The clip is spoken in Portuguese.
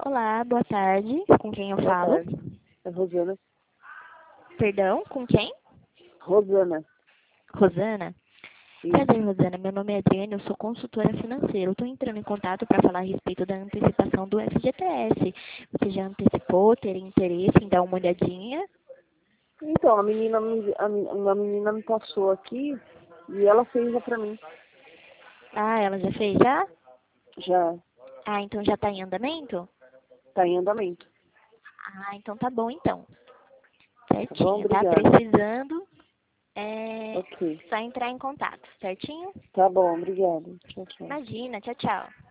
Olá, boa tarde. Com quem eu Boa falo? tarde. É Rosana. Perdão, com quem? Rosana. Rosana? Isso. Prazer, Rosana. Meu nome é Adriane, eu sou consultora financeira. Eu estou entrando em contato para falar a respeito da antecipação do FGTS. Você já antecipou? Teria interesse em dar uma olhadinha? Então, uma menina me passou aqui e ela fez já pra mim. Ah, ela já fez já? Já Ah, então já está em andamento? tá em andamento. Ah, então tá bom então. Tá bom? Certinho. Tá Obrigada. precisando? Ok. Só entrar em contato, certinho? Tá bom, obrigada. Tchau, tchau. Imagina, tchau, tchau.